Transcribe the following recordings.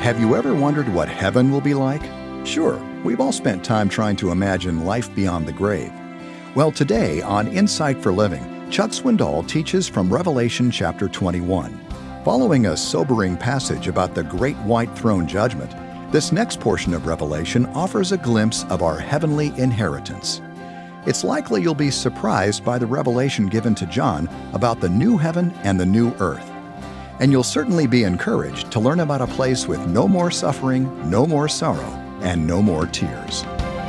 Have you ever wondered what heaven will be like? Sure, we've all spent time trying to imagine life beyond the grave. Well, today on Insight for Living, Chuck Swindoll teaches from Revelation chapter 21. Following a sobering passage about the great white throne judgment, this next portion of Revelation offers a glimpse of our heavenly inheritance. It's likely you'll be surprised by the revelation given to John about the new heaven and the new earth. And you'll certainly be encouraged to learn about a place with no more suffering, no more sorrow, and no more tears.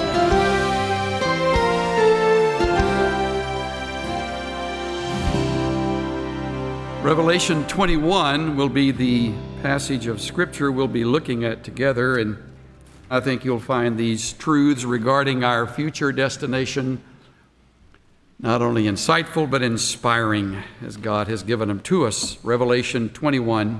Revelation 21 will be the passage of Scripture we'll be looking at together, and I think you'll find these truths regarding our future destination not only insightful but inspiring as God has given them to us. Revelation 21,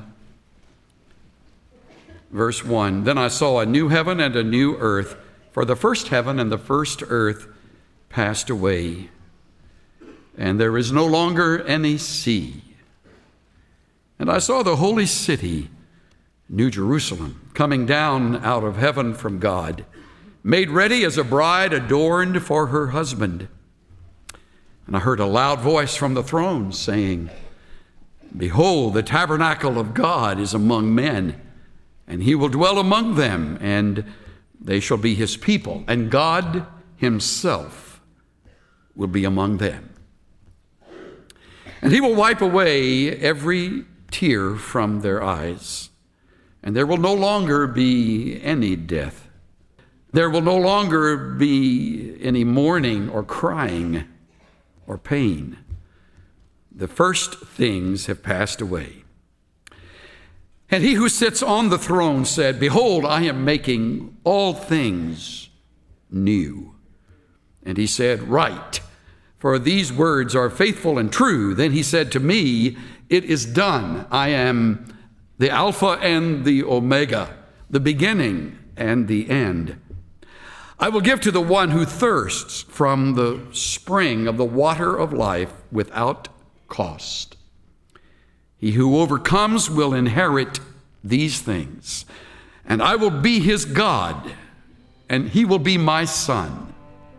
verse 1. Then I saw a new heaven and a new earth, for the first heaven and the first earth passed away, and there is no longer any sea. And I saw the holy city, New Jerusalem, coming down out of heaven from God, made ready as a bride adorned for her husband. And I heard a loud voice from the throne saying, Behold, the tabernacle of God is among men, and he will dwell among them, and they shall be his people, and God himself will be among them. And he will wipe away every tear from their eyes, and there will no longer be any death. There will no longer be any mourning or crying or pain. The first things have passed away. And he who sits on the throne said, Behold, I am making all things new. And he said, Write, for these words are faithful and true. Then he said to me, It is done. I am the Alpha and the Omega, the beginning and the end. I will give to the one who thirsts from the spring of the water of life without cost. He who overcomes will inherit these things, and I will be his God, and he will be my son.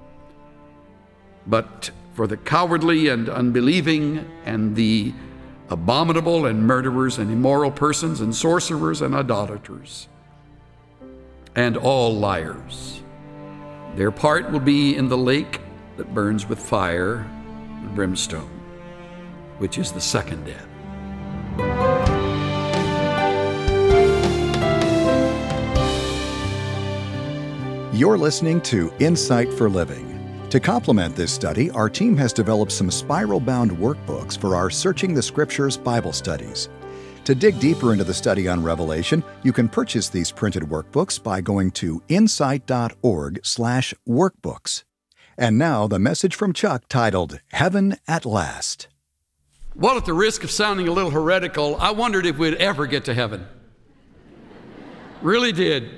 But for the cowardly and unbelieving and the abominable and murderers and immoral persons and sorcerers and idolaters and all liars, their part will be in the lake that burns with fire and brimstone, which is the second death. You're listening to Insight for Living. To complement this study, our team has developed some spiral-bound workbooks for our Searching the Scriptures Bible studies. To dig deeper into the study on Revelation, you can purchase these printed workbooks by going to insight.org/workbooks. And now, the message from Chuck titled, Heaven at Last. Well, at the risk of sounding a little heretical, I wondered if we'd ever get to heaven. Really did.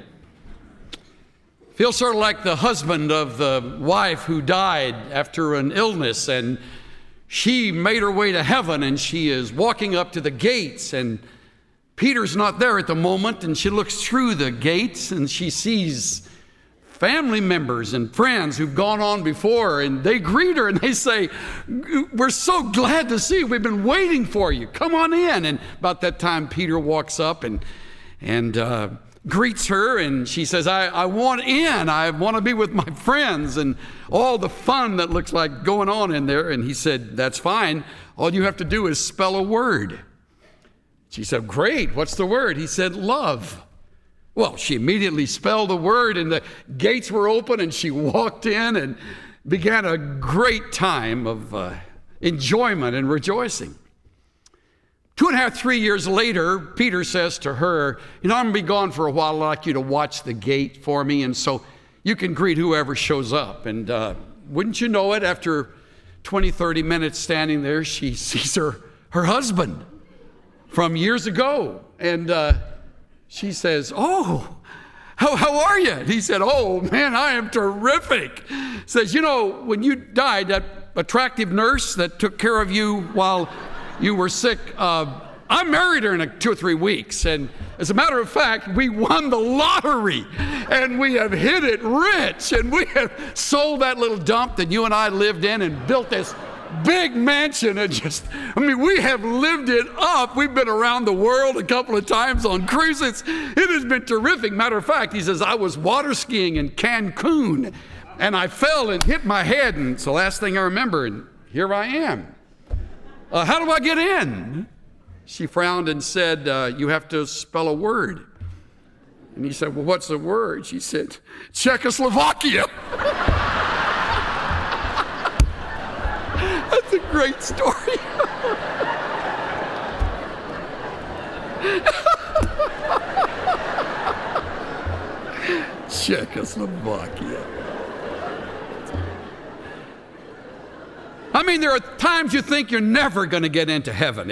Feel sort of like the husband of the wife who died after an illness, and she made her way to heaven, and she is walking up to the gates, and Peter's not there at the moment, and she looks through the gates, and she sees family members and friends who've gone on before, and they greet her, and they say, We're so glad to see you. We've been waiting for you. Come on in. And about that time, Peter walks up and greets her, and she says, I want in. I want to be with my friends and all the fun that looks like going on in there. And he said, That's fine. All you have to do is spell a word. She said, Great. What's the word? He said, Love. Well, she immediately spelled the word, and the gates were open, and she walked in and began a great time of enjoyment and rejoicing. 2.5, 3 years later, Peter says to her, I'm going to be gone for a while. I'd like you to watch the gate for me, and so you can greet whoever shows up. And wouldn't you know it, after 20, 30 minutes standing there, she sees her husband from years ago. And she says, Oh, how are you? And he said, Oh, man, I am terrific. Says, when you died, that attractive nurse that took care of you while you were sick, I married her in 2 or 3 weeks, and as a matter of fact, we won the lottery, and we have hit it rich, and we have sold that little dump that you and I lived in and built this big mansion. And we have lived it up. We've been around the world a couple of times on cruises. It has been terrific. Matter of fact, he says, I was water skiing in Cancun, and I fell and hit my head, and it's the last thing I remember, and here I am. How do I get in? She frowned and said, you have to spell a word. And he said, well, what's the word? She said, Czechoslovakia. That's a great story. Czechoslovakia. I mean, there are times you think you're never going to get into heaven.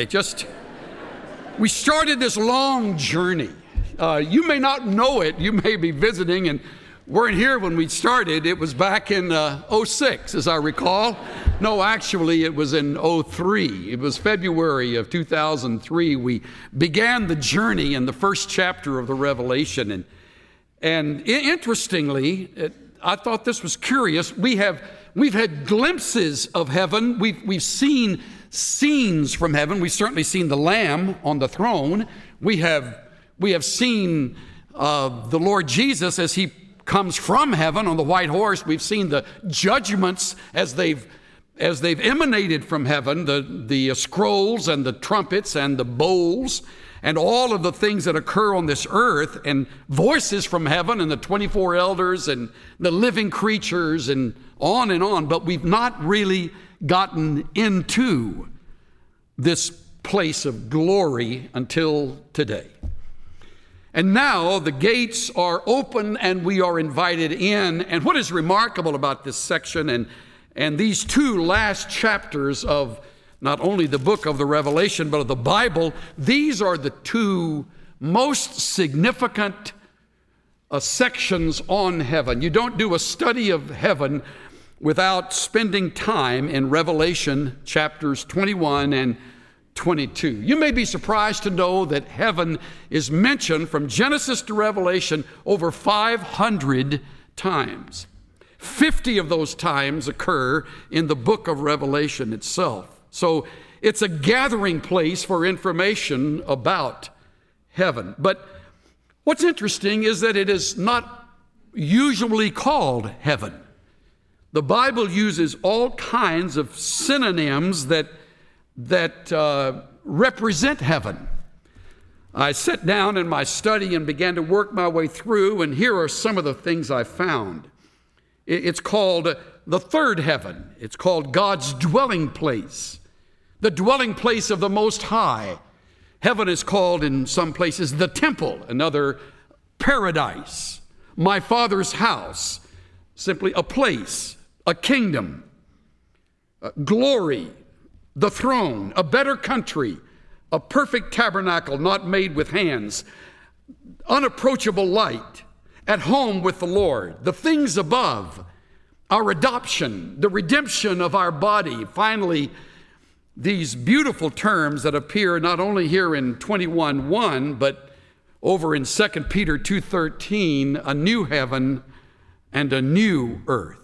We started this long journey. You may not know it. You may be visiting and weren't here when we started. It was back in 06, as I recall. No, actually, it was in 03. It was February of 2003. We began the journey in the first chapter of the Revelation. And interestingly, I thought this was curious. We've had glimpses of heaven. We've seen scenes from heaven. We've certainly seen the Lamb on the throne. We have seen the Lord Jesus as he comes from heaven on the white horse. We've seen the judgments as they've emanated from heaven, the scrolls and the trumpets and the bowls and all of the things that occur on this earth, and voices from heaven and the 24 elders and the living creatures and on, but we've not really gotten into this place of glory until today. And now the gates are open and we are invited in. And what is remarkable about this section and these 2 last chapters of not only the book of the Revelation, but of the Bible, these are the 2 most significant sections on heaven. You don't do a study of heaven without spending time in Revelation chapters 21 and 22. You may be surprised to know that heaven is mentioned from Genesis to Revelation over 500 times. 50 of those times occur in the book of Revelation itself. So it's a gathering place for information about heaven. But what's interesting is that it is not usually called heaven. The Bible uses all kinds of synonyms that represent heaven. I sat down in my study and began to work my way through, and here are some of the things I found. It's called the third heaven. It's called God's dwelling place, the dwelling place of the Most High. Heaven is called in some places the temple, another paradise, my Father's house, simply a place, a kingdom, glory, the throne, a better country, a perfect tabernacle not made with hands, unapproachable light, at home with the Lord, the things above, our adoption, the redemption of our body. Finally, these beautiful terms that appear not only here in 21:1, but over in 2 Peter 2:13, a new heaven and a new earth.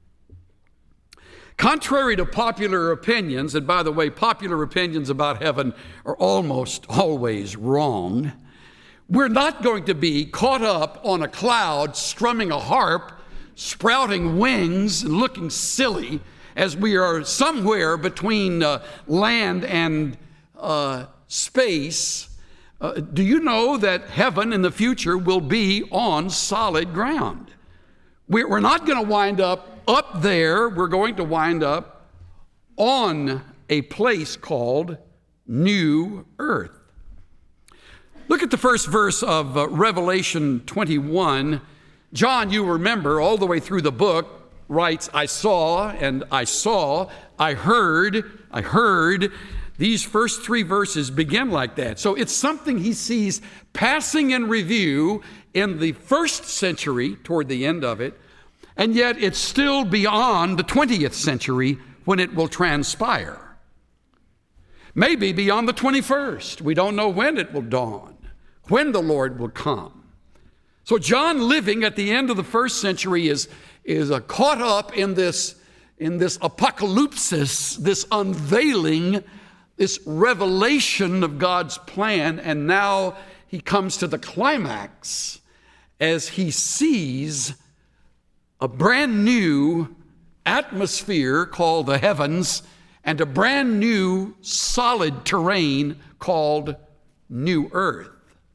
Contrary to popular opinions, and by the way, popular opinions about heaven are almost always wrong, we're not going to be caught up on a cloud strumming a harp, sprouting wings, and looking silly as we are somewhere between land and space. Do you know that heaven in the future will be on solid ground? We're not going to wind up there. We're going to wind up on a place called New Earth. Look at the first verse of Revelation 21. John, you remember, all the way through the book, writes, I saw, and I saw, I heard. These first 3 verses begin like that. So it's something he sees passing in review in the first century, toward the end of it, and yet it's still beyond the 20th century when it will transpire. maybe beyond the 21st. We don't know when it will dawn, when the Lord will come. So John, living at the end of the first century, is caught up in this apocalypsis, this unveiling, this revelation of God's plan, and now he comes to the climax as he sees a brand new atmosphere called the heavens and a brand new solid terrain called New Earth.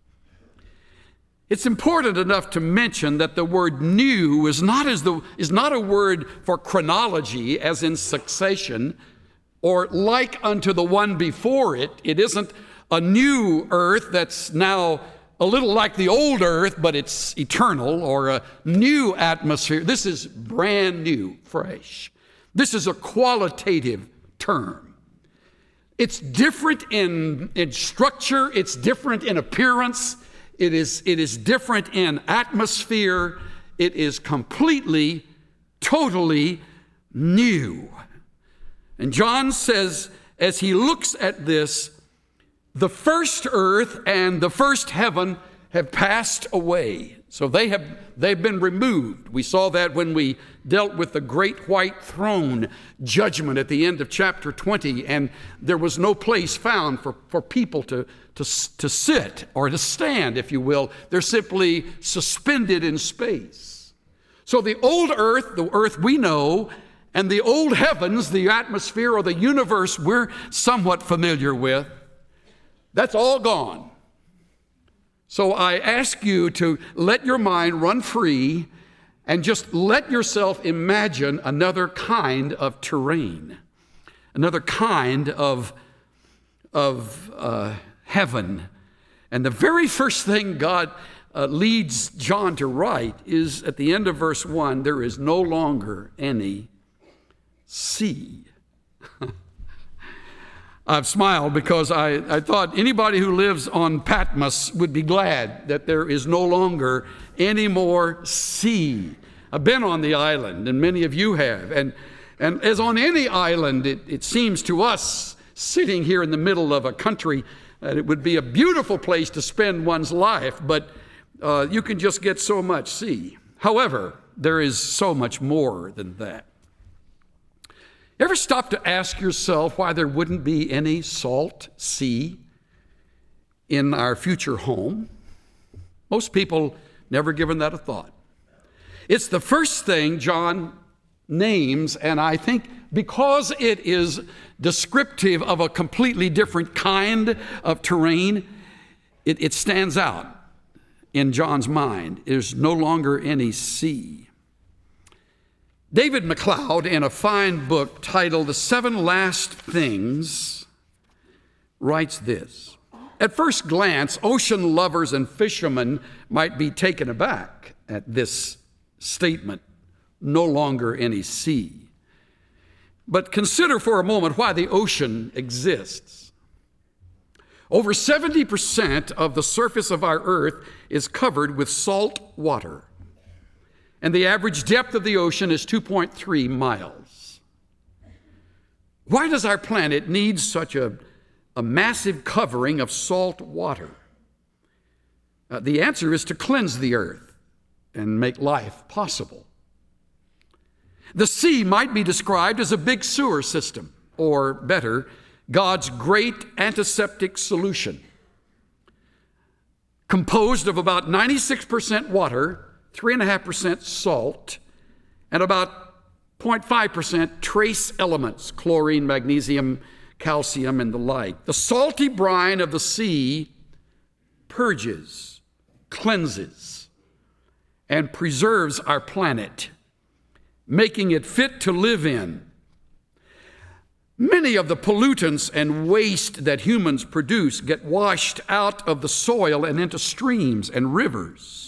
It's important enough to mention that the word new is not a word for chronology, as in succession, or like unto the one before it. It isn't a new earth that's now a little like the old earth, but it's eternal, or a new atmosphere. This is brand new, fresh. This is a qualitative term. It's different in structure. It's different in appearance. It is different in atmosphere. It is completely, totally new. And John says, as he looks at this, the first earth and the first heaven have passed away. So they've been removed. We saw that when we dealt with the great white throne judgment at the end of chapter 20, and there was no place found for people to sit or to stand, if you will. They're simply suspended in space. So the old earth, the earth we know, and the old heavens, the atmosphere or the universe we're somewhat familiar with, that's all gone. So I ask you to let your mind run free and just let yourself imagine another kind of terrain, another kind of heaven. And the very first thing God leads John to write is at the end of verse 1, there is no longer any sea. I've smiled because I thought anybody who lives on Patmos would be glad that there is no longer any more sea. I've been on the island, and many of you have. And as on any island, it seems to us, sitting here in the middle of a country, that it would be a beautiful place to spend one's life, but you can just get so much sea. However, there is so much more than that. Ever stop to ask yourself why there wouldn't be any salt sea in our future home? Most people never given that a thought. It's the first thing John names, and I think because it is descriptive of a completely different kind of terrain, it stands out in John's mind. There's no longer any sea. David MacLeod, in a fine book titled The 7 Last Things, writes this. At first glance, ocean lovers and fishermen might be taken aback at this statement, no longer any sea. But consider for a moment why the ocean exists. Over 70% of the surface of our earth is covered with salt water. And the average depth of the ocean is 2.3 miles. Why does our planet need such a massive covering of salt water? The answer is to cleanse the earth and make life possible. The sea might be described as a big sewer system, or better, God's great antiseptic solution, composed of about 96% water, 3.5% salt, and about 0.5% trace elements, chlorine, magnesium, calcium, and the like. The salty brine of the sea purges, cleanses, and preserves our planet, making it fit to live in. Many of the pollutants and waste that humans produce get washed out of the soil and into streams and rivers.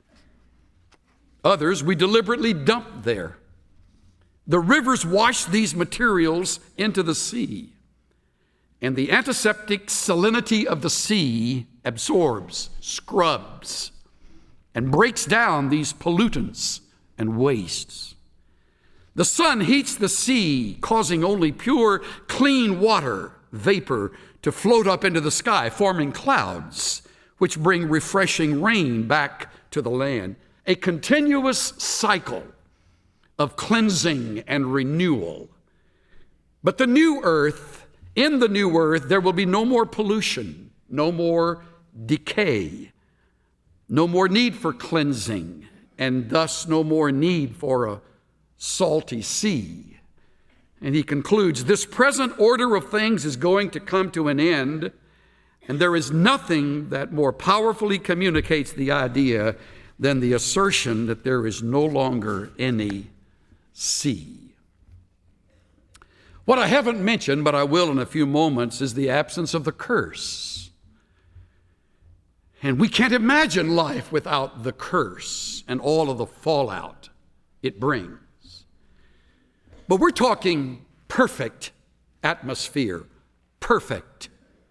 Others we deliberately dump there. The rivers wash these materials into the sea, and the antiseptic salinity of the sea absorbs, scrubs, and breaks down these pollutants and wastes. The sun heats the sea, causing only pure, clean water vapor to float up into the sky, forming clouds, which bring refreshing rain back to the land. A continuous cycle of cleansing and renewal. But the new earth, in the new earth, there will be no more pollution, no more decay, no more need for cleansing, and thus no more need for a salty sea. And he concludes, this present order of things is going to come to an end, and there is nothing that more powerfully communicates the idea than the assertion that there is no longer any sea. What I haven't mentioned, but I will in a few moments, is the absence of the curse. And we can't imagine life without the curse and all of the fallout it brings. But we're talking perfect atmosphere, perfect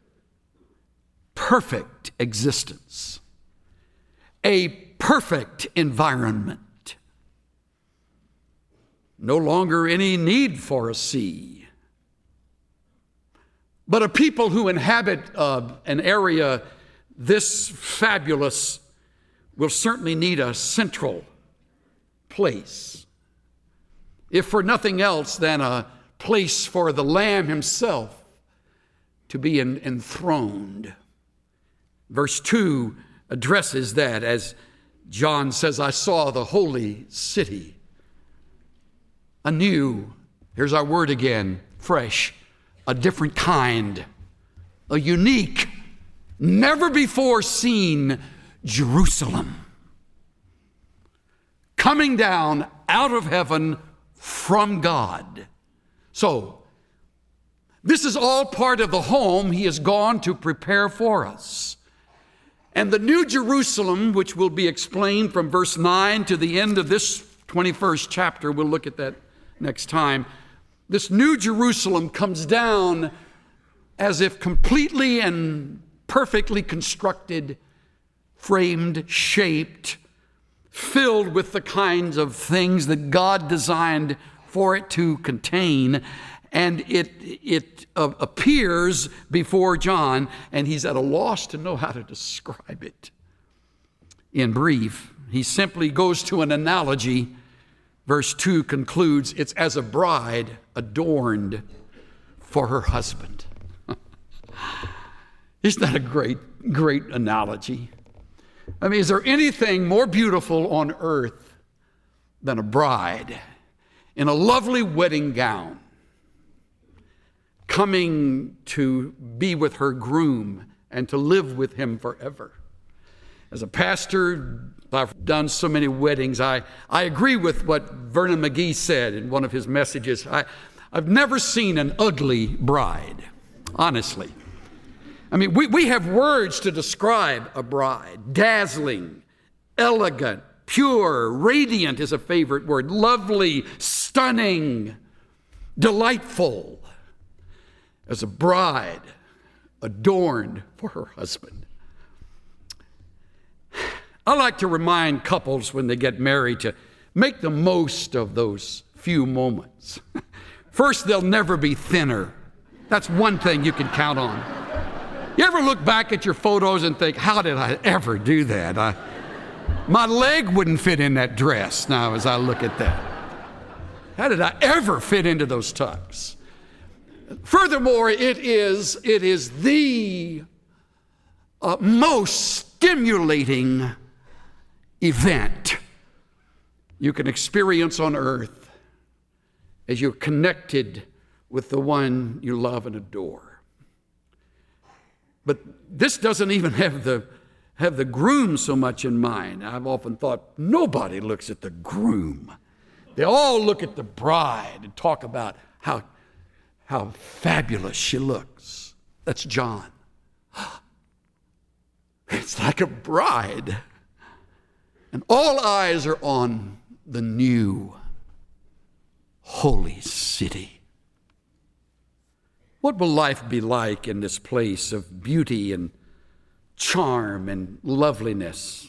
existence, a perfect environment. No longer any need for a sea. But a people who inhabit an area this fabulous will certainly need a central place, if for nothing else than a place for the Lamb himself to be enthroned. Verse 2 addresses that as John says, I saw the holy city, a new, here's our word again, fresh, a different kind, a unique, never before seen Jerusalem, coming down out of heaven from God. So, this is all part of the home he has gone to prepare for us. And the New Jerusalem, which will be explained from verse 9 to the end of this 21st chapter, we'll look at that next time. This New Jerusalem comes down as if completely and perfectly constructed, framed, shaped, filled with the kinds of things that God designed for it to contain. And it appears before John, and he's at a loss to know how to describe it. In brief, he simply goes to an analogy. Verse 2 concludes, it's as a bride adorned for her husband. Isn't that a great analogy? I mean, is there anything more beautiful on earth than a bride in a lovely wedding gown coming to be with her groom and to live with him forever? As a pastor, I've done so many weddings. I agree with what Vernon McGee said in one of his messages. I've never seen an ugly bride, honestly. I mean, we have words to describe a bride. Dazzling, elegant, pure, radiant is a favorite word. Lovely, stunning, delightful. As a bride adorned for her husband. I like to remind couples when they get married to make the most of those few moments. First, they'll never be thinner. That's one thing you can count on. You ever look back at your photos and think, how did I ever do that? My leg wouldn't fit in that dress now as I look at that. How did I ever fit into those tucks? Furthermore, it is the most stimulating event you can experience on earth as you're connected with the one you love and adore. But this doesn't even have the groom so much in mind. I've often thought nobody looks at the groom. They all look at the bride and talk about how fabulous she looks. That's John. It's like a bride. And all eyes are on the new holy city. What will life be like in this place of beauty and charm and loveliness?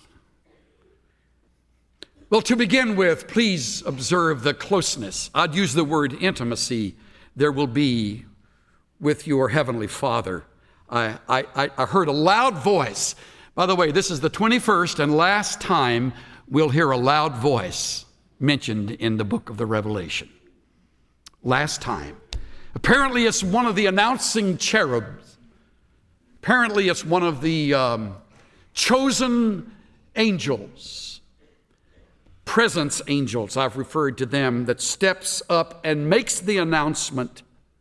Well, to begin with, please observe the closeness. I'd use the word intimacy there will be with your heavenly Father. I heard a loud voice. By the way, this is the 21st and last time we'll hear a loud voice mentioned in the book of the Revelation. Last time. Apparently it's one of the announcing cherubs. Apparently it's one of the chosen angels, presence angels, I've referred to them, that steps up and makes the announcement,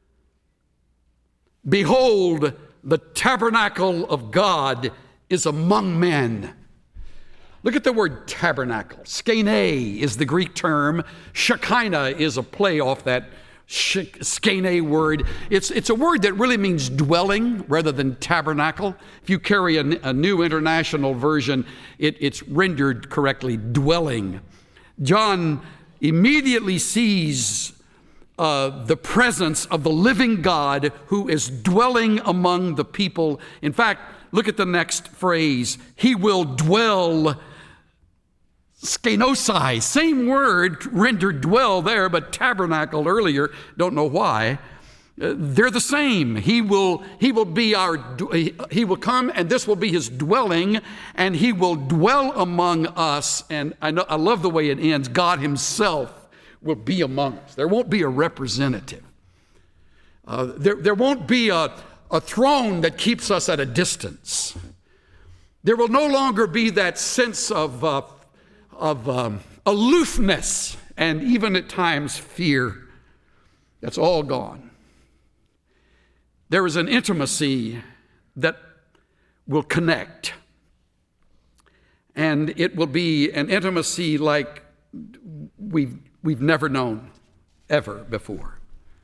"Behold, the tabernacle of God is among men." Look at the word tabernacle. Skene is the Greek term. Shekinah is a play off that skene word. It's a word that really means dwelling rather than tabernacle. If you carry a New International Version, it's rendered correctly dwelling. John immediately sees the presence of the living God who is dwelling among the people. In fact, look at the next phrase. He will dwell, skenosai, same word rendered dwell there, but tabernacled earlier, don't know why. They're the same. He will come, and this will be his dwelling, and he will dwell among us. And I love the way it ends. God himself will be among us. There won't be a representative. There won't be a throne that keeps us at a distance. There will no longer be that sense of aloofness and even at times fear. That's all gone. There is an intimacy that will connect, and it will be an intimacy like we've never known ever before.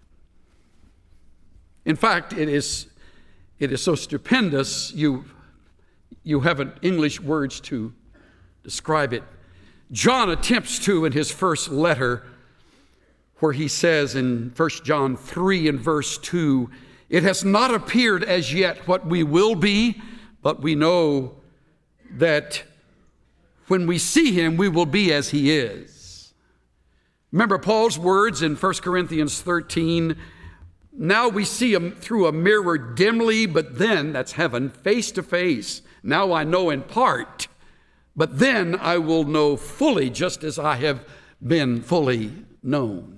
In fact, it is so stupendous, you haven't English words to describe it. John attempts to in his first letter, where he says in 1 John 3 and verse 2, "It has not appeared as yet what we will be, but we know that when we see him, we will be as he is." Remember Paul's words in 1 Corinthians 13, "Now we see him through a mirror dimly, but then," that's heaven, "face to face. Now I know in part, but then I will know fully, just as I have been fully known."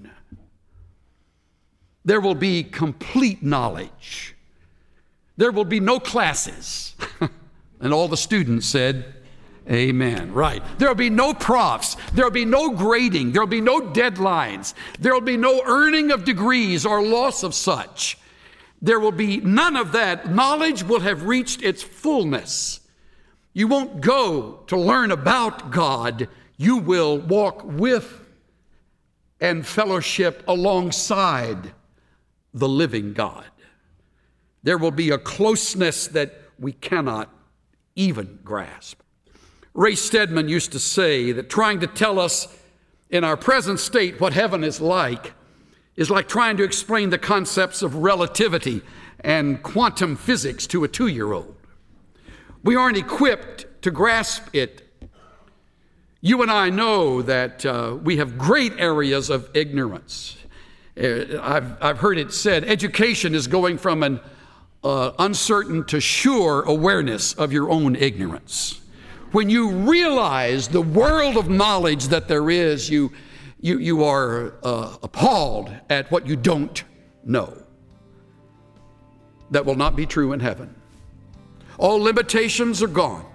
There will be complete knowledge. There will be no classes. And all the students said, amen. Right. There will be no profs. There will be no grading. There will be no deadlines. There will be no earning of degrees or loss of such. There will be none of that. Knowledge will have reached its fullness. You won't go to learn about God. You will walk with and fellowship alongside the living God. There will be a closeness that we cannot even grasp. Ray Stedman used to say that trying to tell us in our present state what heaven is like trying to explain the concepts of relativity and quantum physics to a 2-year-old. We aren't equipped to grasp it. You and I know that we have great areas of ignorance. I've heard it said, education is going from an uncertain to sure awareness of your own ignorance. When you realize the world of knowledge that there is, you are appalled at what you don't know. That will not be true in heaven. All limitations are gone.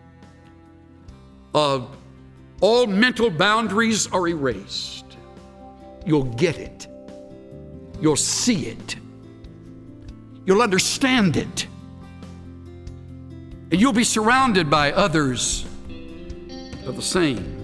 All mental boundaries are erased. You'll get it. You'll see it. You'll understand it. And you'll be surrounded by others of the same.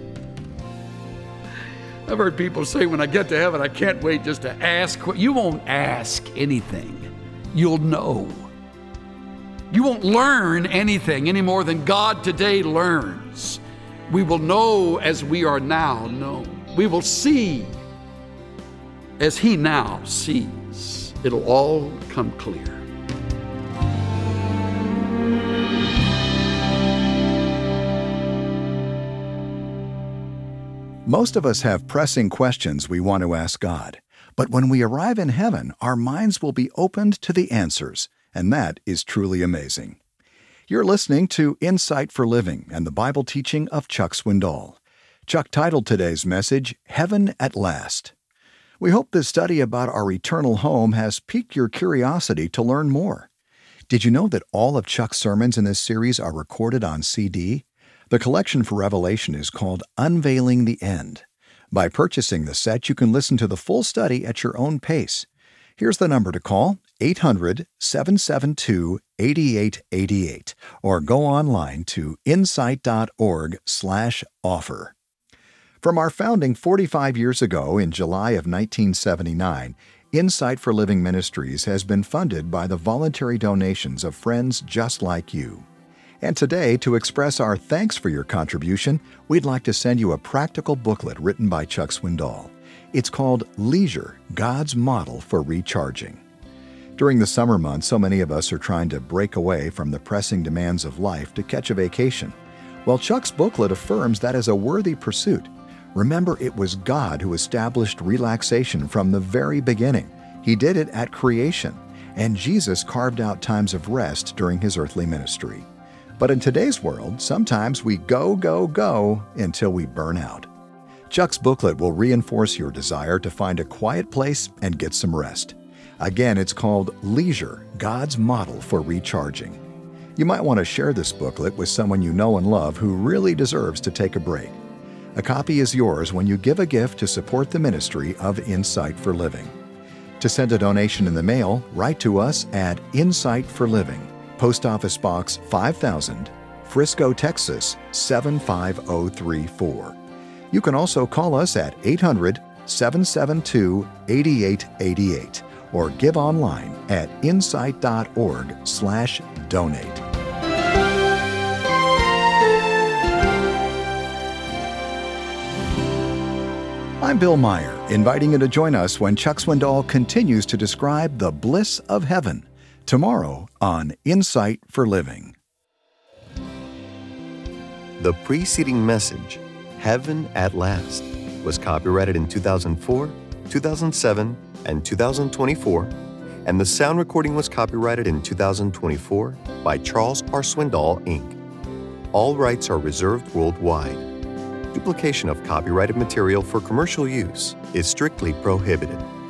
I've heard people say, when I get to heaven, I can't wait just to ask. You won't ask anything. You'll know. You won't learn anything any more than God today learns. We will know as we are now known. We will see as he now sees. It'll all come clear. Most of us have pressing questions we want to ask God. But when we arrive in heaven, our minds will be opened to the answers, and that is truly amazing. You're listening to Insight for Living and the Bible teaching of Chuck Swindoll. Chuck titled today's message, Heaven at Last. We hope this study about our eternal home has piqued your curiosity to learn more. Did you know that all of Chuck's sermons in this series are recorded on CD? The collection for Revelation is called Unveiling the End. By purchasing the set, you can listen to the full study at your own pace. Here's the number to call, 800-772-8888, or go online to insight.org/offer. From our founding 45 years ago in July of 1979, Insight for Living Ministries has been funded by the voluntary donations of friends just like you. And today, to express our thanks for your contribution, we'd like to send you a practical booklet written by Chuck Swindoll. It's called Leisure, God's Model for Recharging. During the summer months, so many of us are trying to break away from the pressing demands of life to catch a vacation. Well, Chuck's booklet affirms that is a worthy pursuit. Remember, it was God who established relaxation from the very beginning. He did it at creation, and Jesus carved out times of rest during his earthly ministry. But in today's world, sometimes we go until we burn out. Chuck's booklet will reinforce your desire to find a quiet place and get some rest. Again, it's called Leisure, God's Model for Recharging. You might want to share this booklet with someone you know and love who really deserves to take a break. A copy is yours when you give a gift to support the ministry of Insight for Living. To send a donation in the mail, write to us at Insight for Living, Post Office Box 5000, Frisco, Texas 75034. You can also call us at 800-772-8888 or give online at insight.org/donate. I'm Bill Meyer, inviting you to join us when Chuck Swindoll continues to describe the bliss of heaven, tomorrow on Insight for Living. The preceding message, Heaven at Last, was copyrighted in 2004, 2007, and 2024, and the sound recording was copyrighted in 2024 by Charles R. Swindoll, Inc. All rights are reserved worldwide. Duplication of copyrighted material for commercial use is strictly prohibited.